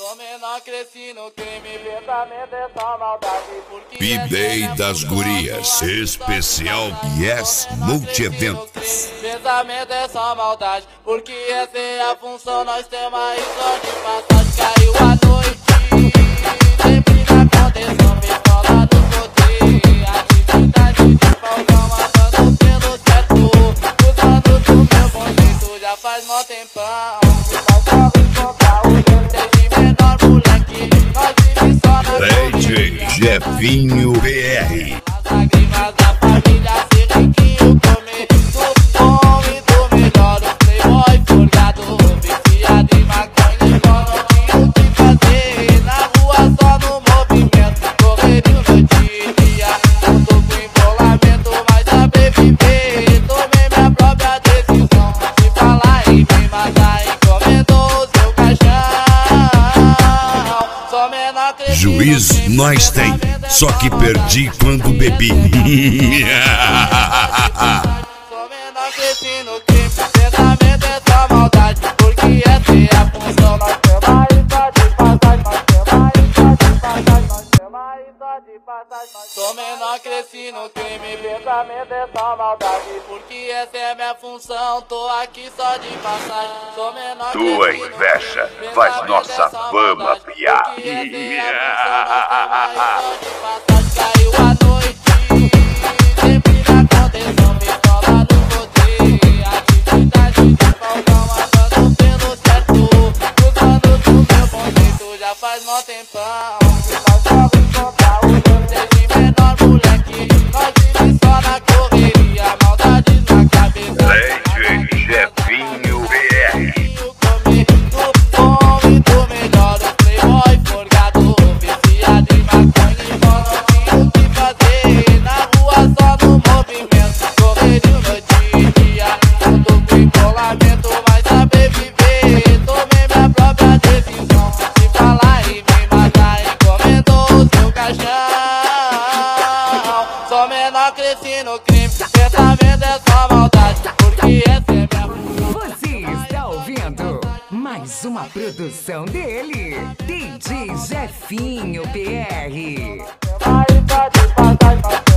Sou menor, cresci no crime, pensamento é só maldade. P-Day das Gurias, especial Yes Multieventos. Pensamento é só maldade, porque essa é a função. Nós temos a risonha de passagem, caiu a noite. Sempre na contenção, me escola do sorteio. Atividade de balcão, andando pelo certo. Usando do meu bom jeito, já faz mó tempão. DJ Jefinho PR. As lágrimas da família, ser riquinho, comer do bom e do melhor. O playboy folgado, viciado em maconha, igual não tinha o que fazer. Na rua só no movimento, correrio noite e dia. Não tô com embolamento, mas saber viver. Tomei minha própria decisão, se falar em me matar, encomendou o seu caixão. Sou menor, cresci. Juiz nós tem, só que perdi quando bebi. Sou menor, cresci no crime, pensamento é só maldade. Porque essa é a função, nós temos a risonha de passagem. Nós temos a risonha de passagem, nós temos a risonha de passagem. Sou menor, cresci no crime, pensamento é só maldade. Porque essa é a minha função, tô aqui só de passagem. Sou menor, Tua cresci no inveja crime, faz pensamento nossa é só fama maldade. piar. Porque essa é a função, nós temos a risonha de passagem. Caiu a noite, sempre na contenção, me escola do rodeio. Atividade de balcão, andando pelo certo. Usando do meu bom jeito, já faz mó tempão. Nós corre contra o mundo, desde menor moleque. Nós vive só na correria, maldades na cabeça. DJ Jefinho PR. Comer do bom e do melhor. O playboy folgado, viciado em maconha, igual não tinha o que fazer. Na rua só no movimento, correrio noite e dia. Não tô com embolamento, mas saber viver. Tomei minha própria decisão, se falar em me matar, encomendou o seu caixão. Sou menor, cresci no crime, pensamento é só maldade. Porque essa é minha. Você está ouvindo mais uma produção dele, DJ Jefinho PR. Aí pode passar,